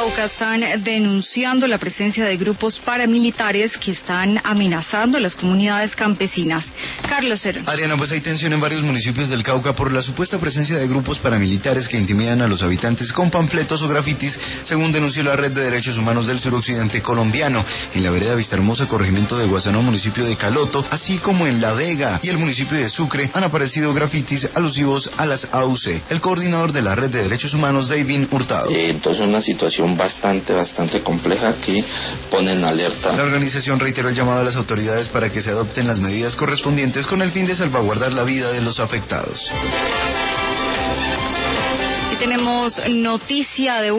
Cauca están denunciando la presencia de grupos paramilitares que están amenazando a las comunidades campesinas. Carlos Herón. Ariana, pues hay tensión en varios municipios del Cauca por la supuesta presencia de grupos paramilitares que intimidan a los habitantes con panfletos o grafitis, según denunció la Red de Derechos Humanos del Suroccidente colombiano. En la vereda Vistahermosa, corregimiento de Guasanó, municipio de Caloto, así como en La Vega y el municipio de Sucre, han aparecido grafitis alusivos a las AUC. El coordinador de la Red de Derechos Humanos, David Hurtado. Entonces una situación bastante compleja que pone en alerta. La organización reiteró el llamado a las autoridades para que se adopten las medidas correspondientes con el fin de salvaguardar la vida de los afectados. Y tenemos noticia de